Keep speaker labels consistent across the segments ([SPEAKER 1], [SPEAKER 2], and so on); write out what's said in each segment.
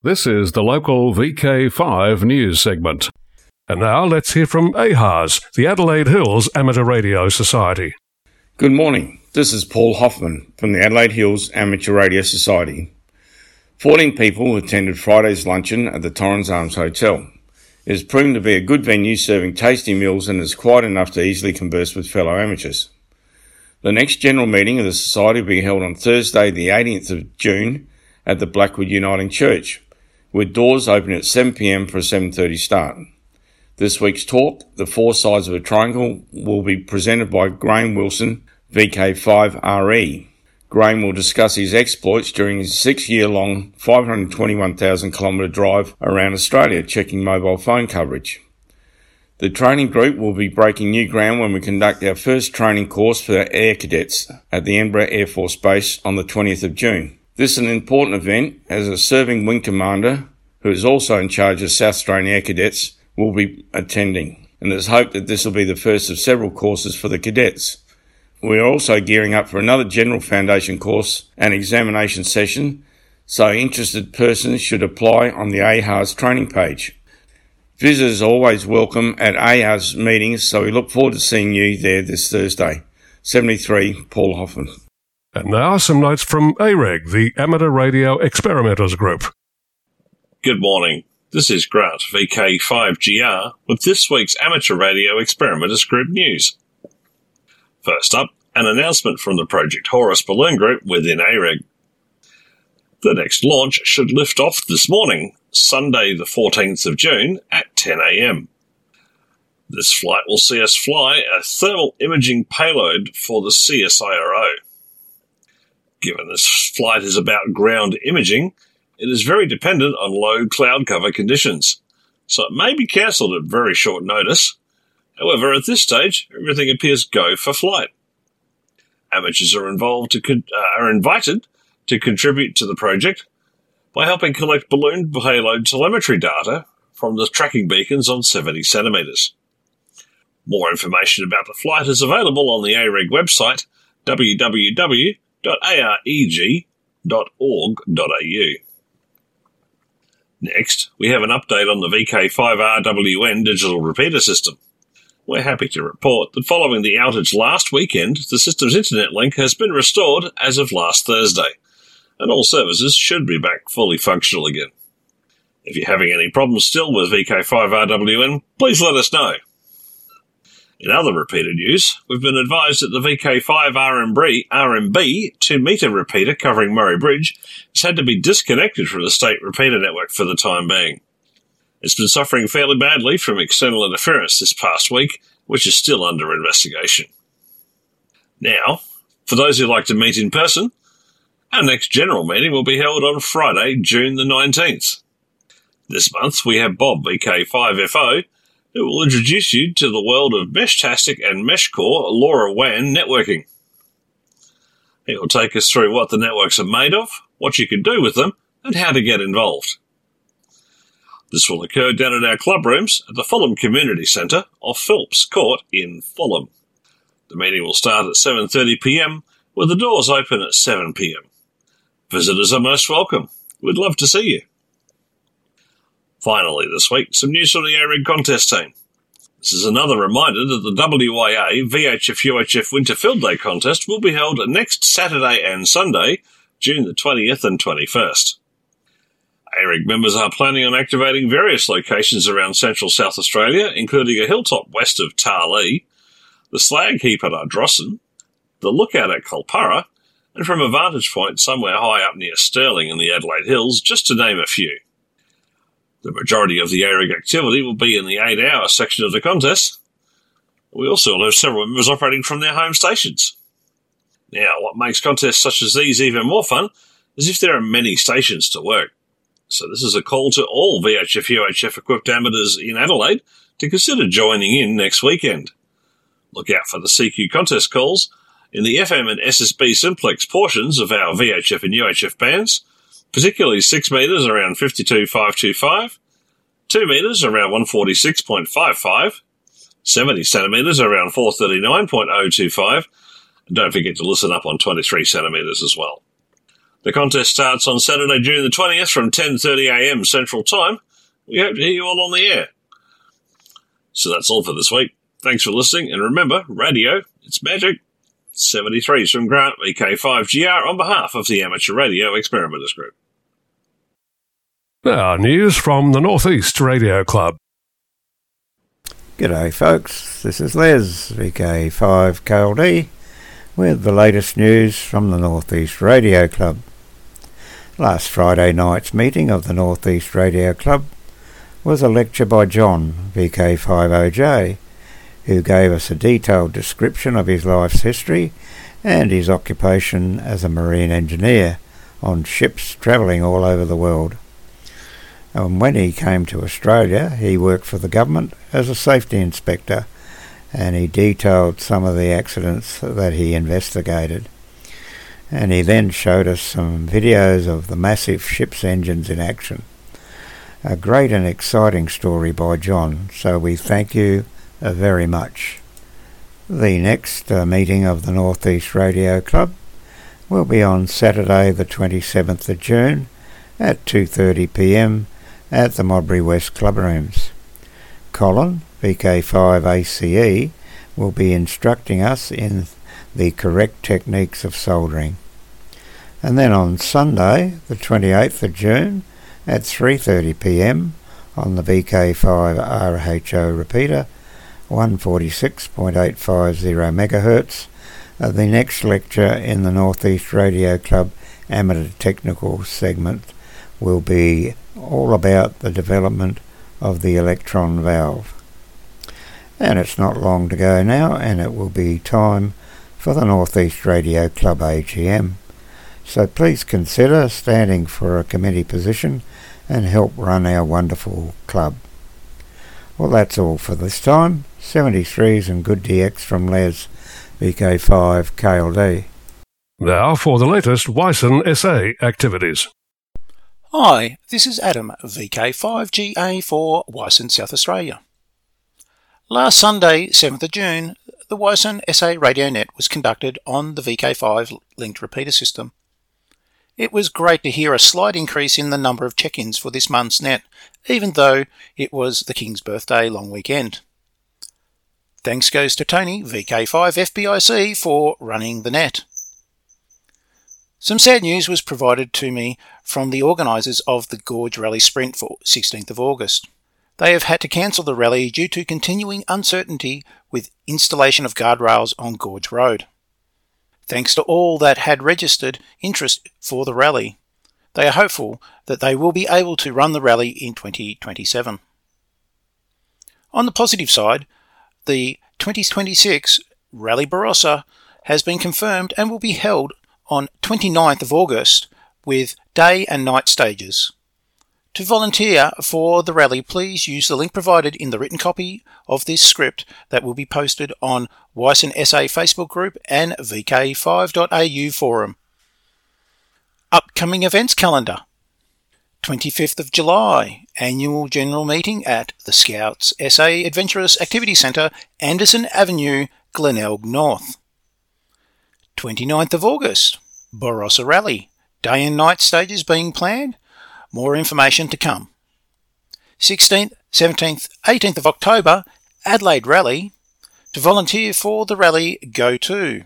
[SPEAKER 1] This is the local VK5 news segment. And now let's hear from AHAS, the Adelaide Hills Amateur Radio Society.
[SPEAKER 2] Good morning. This is Paul Hoffman from the Adelaide Hills Amateur Radio Society. 14 people attended Friday's luncheon at the Torrens Arms Hotel. It has proven to be a good venue serving tasty meals and is quiet enough to easily converse with fellow amateurs. The next general meeting of the Society will be held on Thursday the 18th of June at the Blackwood Uniting Church, with doors open at 7pm for a 7:30 start. This week's talk, The Four Sides of a Triangle, will be presented by Graham Wilson, VK5RE. Graham will discuss his exploits during his 6-year-long 521,000 kilometre drive around Australia, checking mobile phone coverage. The training group will be breaking new ground when we conduct our first training course for our air cadets at the Edinburgh Air Force Base on the 20th of June. This is an important event as a serving wing commander, who is also in charge of South Australian Air Cadets, will be attending, and it is hoped that this will be the first of several courses for the cadets. We are also gearing up for another general foundation course and examination session, so interested persons should apply on the AHAS training page. Visitors are always welcome at AHAS meetings, so we look forward to seeing you there this Thursday. 73, Paul Hoffman.
[SPEAKER 1] And now some notes from AREG, the Amateur Radio Experimenters Group.
[SPEAKER 3] Good morning. This is Grant, VK5GR, with this week's Amateur Radio Experimenters Group news. First up, an announcement from the Project Horus Balloon Group within AREG. The next launch should lift off this morning, Sunday the 14th of June at 10 a.m. This flight will see us fly a thermal imaging payload for the CSIRO. Given this flight is about ground imaging, it is very dependent on low cloud cover conditions, so it may be cancelled at very short notice. However, at this stage, everything appears go for flight. Amateurs are invited to contribute to the project by helping collect balloon payload telemetry data from the tracking beacons on 70 centimetres. More information about the flight is available on the AREG website, www.areg.org.au. Next, we have an update on the VK5RWN digital repeater system. We're happy to report that following the outage last weekend, the system's internet link has been restored as of last Thursday, and all services should be back fully functional again. If you're having any problems still with VK5RWN, please let us know. In other repeater news, we've been advised that the VK5RMB 2-metre repeater covering Murray Bridge has had to be disconnected from the state repeater network for the time being. It's been suffering fairly badly from external interference this past week, which is still under investigation. Now, for those who like to meet in person, our next general meeting will be held on Friday, June the 19th. This month we have Bob, VK5FO, who will introduce you to the world of Meshtastic and Meshcore LoRaWAN networking. He will take us through what the networks are made of, what you can do with them, and how to get involved. This will occur down at our club rooms at the Fulham Community Centre off Phillips Court in Fulham. The meeting will start at 7:30pm, with the doors open at 7pm. Visitors are most welcome. We'd love to see you. Finally this week, some news from the AREG contest team. This is another reminder that the WYA VHF-UHF Winter Field Day contest will be held next Saturday and Sunday, June the 20th and 21st. AREG members are planning on activating various locations around central South Australia, including a hilltop west of Tarlee, the slag heap at Ardrossan, the lookout at Kulpara, and from a vantage point somewhere high up near Stirling in the Adelaide Hills, just to name a few. The majority of the AREG activity will be in the 8-hour section of the contest. We also will have several members operating from their home stations. Now, what makes contests such as these even more fun is if there are many stations to work. So this is a call to all VHF-UHF equipped amateurs in Adelaide to consider joining in next weekend. Look out for the CQ contest calls in the FM and SSB simplex portions of our VHF and UHF bands, particularly 6 metres around 52.525, 2 metres around 146.55, 70 centimetres around 439.025, and don't forget to listen up on 23 centimetres as well. The contest starts on Saturday, June the 20th from 10:30am Central Time. We hope to hear you all on the air. So that's all for this week. Thanks for listening, and remember, radio, it's magic. 73's from Grant, VK5GR, on behalf of the Amateur Radio Experimenters Group.
[SPEAKER 1] Now, news from the Northeast Radio Club.
[SPEAKER 4] G'day folks, this is Les, VK5KLD, with the latest news from the Northeast Radio Club. Last Friday night's meeting of the Northeast Radio Club was a lecture by John, VK50J, who gave us a detailed description of his life's history and his occupation as a marine engineer on ships travelling all over the world. And when he came to Australia, he worked for the government as a safety inspector, and he detailed some of the accidents that he investigated. And he then showed us some videos of the massive ship's engines in action. A great and exciting story by John, so we thank you very much. The next meeting of the Northeast Radio Club will be on Saturday the 27th of June at 2:30pm at the Modbury West Club Rooms. Colin, VK5ACE, will be instructing us in the correct techniques of soldering. And then on Sunday, the 28th of June, at 3:30pm on the VK5RHO repeater, 146.850 MHz, the next lecture in the Northeast Radio Club Amateur Technical segment will be all about the development of the electron valve. And it's not long to go now, and it will be time for the Northeast Radio Club AGM. So please consider standing for a committee position and help run our wonderful club. Well, that's all for this time. 73s and good DX from Les, VK5KLD.
[SPEAKER 1] Now for the latest Wyson SA activities.
[SPEAKER 5] Hi, this is Adam, VK5GA for Wyson South Australia. Last Sunday, 7th of June, the Wyson SA Radio Net was conducted on the VK5 linked repeater system. It was great to hear a slight increase in the number of check-ins for this month's net, even though it was the King's birthday long weekend. Thanks goes to Tony, VK5FBIC, for running the net. Some sad news was provided to me from the organisers of the Gorge Rally Sprint for 16th of August. They have had to cancel the rally due to continuing uncertainty with installation of guardrails on Gorge Road. Thanks to all that had registered interest for the rally, they are hopeful that they will be able to run the rally in 2027. On the positive side, the 2026 Rally Barossa has been confirmed and will be held on 29th of August with day and night stages. To volunteer for the rally, please use the link provided in the written copy of this script that will be posted on Wyson SA Facebook group and VK5.au forum. Upcoming events calendar. 25th of July, annual general meeting at the Scouts SA Adventurous Activity Centre, Anderson Avenue, Glenelg North. 29th of August, Barossa Rally, day and night stages being planned. More information to come. 16th, 17th, 18th of October, Adelaide Rally. To volunteer for the rally, go to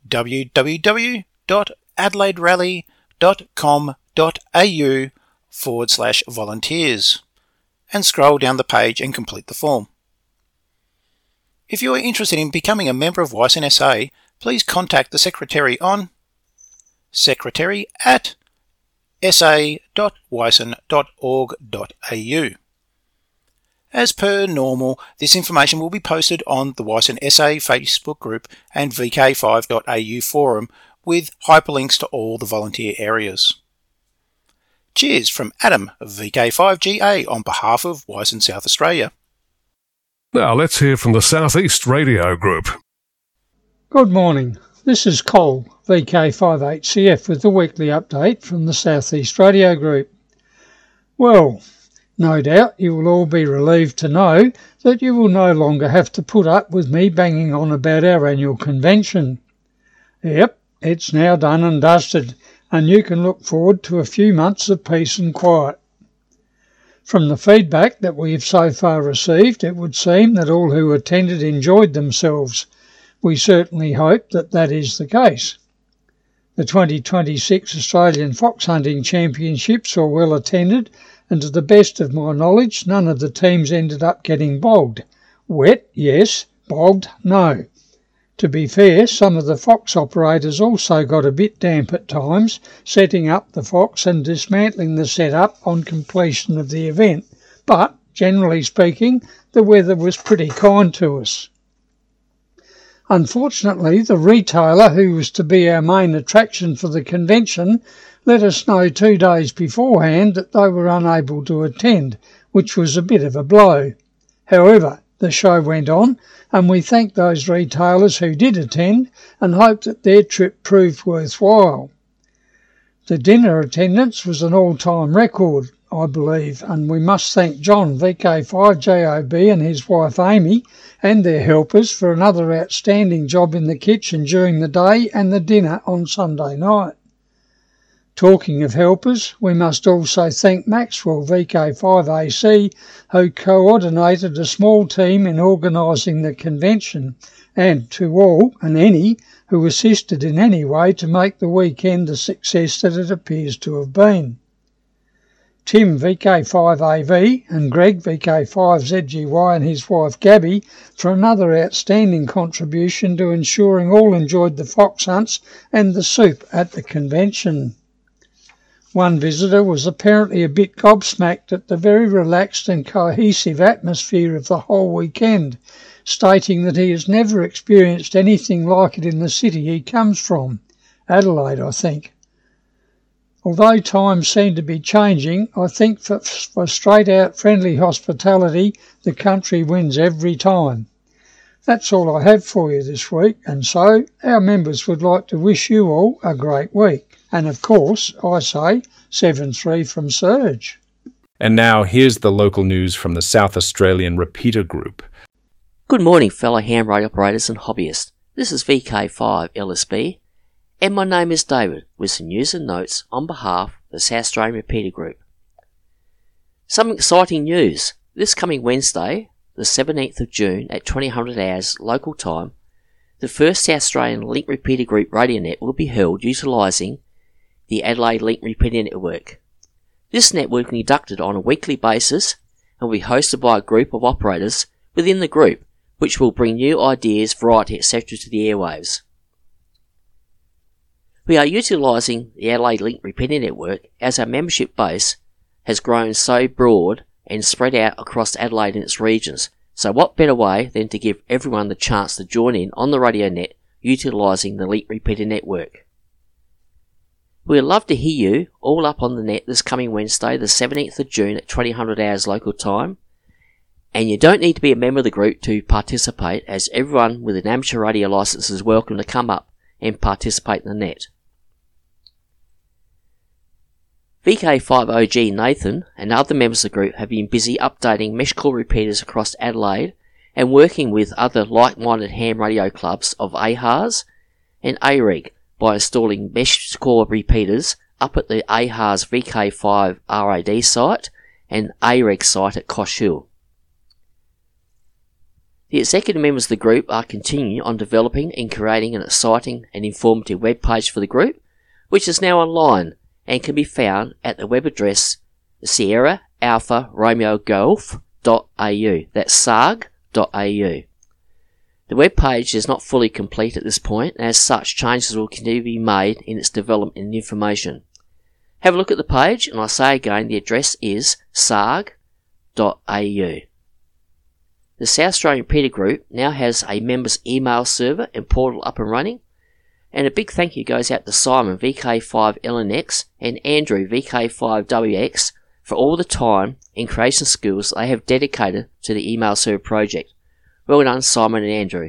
[SPEAKER 5] www.adelaiderally.com.au/volunteers and scroll down the page and complete the form. If you are interested in becoming a member of Wyson SA, please contact the Secretary on secretary@sa.wyson.org.au. As per normal, this information will be posted on the Wyson SA Facebook group and VK5.au forum with hyperlinks to all the volunteer areas. Cheers from Adam of VK5GA on behalf of Wyson South Australia.
[SPEAKER 1] Now let's hear from the Southeast Radio Group.
[SPEAKER 6] Good morning. This is Cole, VK58CF, with the weekly update from the Southeast Radio Group. Well, no doubt you will all be relieved to know that you will no longer have to put up with me banging on about our annual convention. Yep, it's now done and dusted, and you can look forward to a few months of peace and quiet. From the feedback that we have so far received, it would seem that all who attended enjoyed themselves. We certainly hope that that is the case. The 2026 Australian Fox Hunting Championships were well attended, and to the best of my knowledge, none of the teams ended up getting bogged. Wet, yes. Bogged, no. To be fair, some of the fox operators also got a bit damp at times, setting up the fox and dismantling the setup on completion of the event, but, generally speaking, the weather was pretty kind to us. Unfortunately, the retailer who was to be our main attraction for the convention let us know 2 days beforehand that they were unable to attend, which was a bit of a blow. However, the show went on, and we thank those retailers who did attend and hope that their trip proved worthwhile. The dinner attendance was an all-time record, I believe, and we must thank John, VK5JOB, and his wife Amy and their helpers for another outstanding job in the kitchen during the day and the dinner on Sunday night. Talking of helpers, we must also thank Maxwell, VK5AC, who coordinated a small team in organising the convention, and to all and any who assisted in any way to make the weekend the success that it appears to have been. Tim, VK5AV, and Greg, VK5ZGY, and his wife Gabby for another outstanding contribution to ensuring all enjoyed the fox hunts and the soup at the convention. One visitor was apparently a bit gobsmacked at the very relaxed and cohesive atmosphere of the whole weekend, stating that he has never experienced anything like it in the city he comes from, Adelaide, I think. Although times seem to be changing, I think for straight-out friendly hospitality, the country wins every time. That's all I have for you this week, and so our members would like to wish you all a great week. And of course, I say 7-3 from Serge.
[SPEAKER 7] And now here's the local news from the South Australian Repeater Group.
[SPEAKER 8] Good morning, fellow ham radio operators and hobbyists. This is VK5 LSB, and my name is David, with some news and notes on behalf of the South Australian Repeater Group. Some exciting news. This coming Wednesday, the 17th of June at 2000 hours local time, the first South Australian Link Repeater Group radio net will be held utilising the Adelaide Link Repeater Network. This network will be conducted on a weekly basis and will be hosted by a group of operators within the group, which will bring new ideas, variety, etc. to the airwaves. We are utilising the Adelaide Link Repeater Network as our membership base has grown so broad and spread out across Adelaide and its regions, so what better way than to give everyone the chance to join in on the radio net utilising the Link Repeater Network. We would love to hear you all up on the net this coming Wednesday, the 17th of June at 2000 hours local time. And you don't need to be a member of the group to participate, as everyone with an amateur radio licence is welcome to come up and participate in the net. VK5OG Nathan and other members of the group have been busy updating mesh core repeaters across Adelaide and working with other like-minded ham radio clubs of AHARS and AREG by installing mesh core repeaters up at the AHARS VK5 RAD site and AREG site at Cosh Hill. The executive members of the group are continuing on developing and creating an exciting and informative web page for the group, which is now online and can be found at the web address Sierra Alpha Romeo Golf.au. That's sarg.au. The web page is not fully complete at this point, and as such, changes will continue to be made in its development and information. Have a look at the page, and I say again, the address is sarg.au. The South Australian Repeater Group now has a members email server and portal up and running, and a big thank you goes out to Simon VK5LNX and Andrew VK5WX for all the time and creation skills they have dedicated to the email server project. Well done, Simon and Andrew.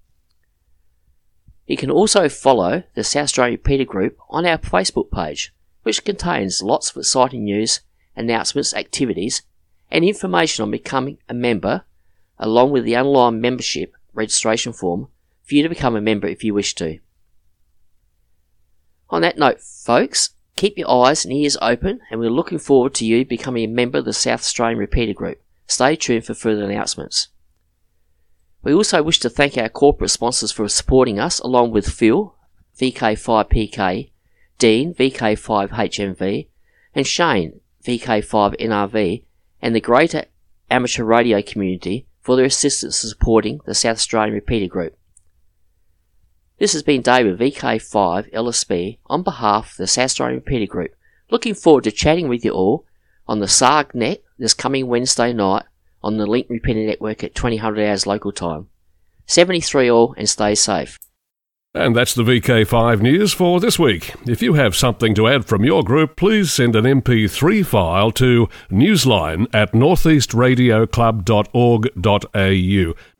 [SPEAKER 8] You can also follow the South Australian Repeater Group on our Facebook page, which contains lots of exciting news, announcements, activities, and information on becoming a member, along with the online membership registration form for you to become a member if you wish to. On that note, folks, keep your eyes and ears open, and we're looking forward to you becoming a member of the South Australian Repeater Group. Stay tuned for further announcements. We also wish to thank our corporate sponsors for supporting us, along with Phil, VK5PK, Dean, VK5HMV, and Shane, VK5NRV, and the greater amateur radio community for their assistance in supporting the South Australian Repeater Group. This has been David, VK5 LSB, on behalf of the South Australian Repeater Group. Looking forward to chatting with you all on the SARGnet this coming Wednesday night on the Link Repeater Network at 2000 hours local time. 73 all, and stay safe.
[SPEAKER 1] And that's the VK5 news for this week. If you have something to add from your group, please send an MP3 file to newsline@northeastradioclub.org.au.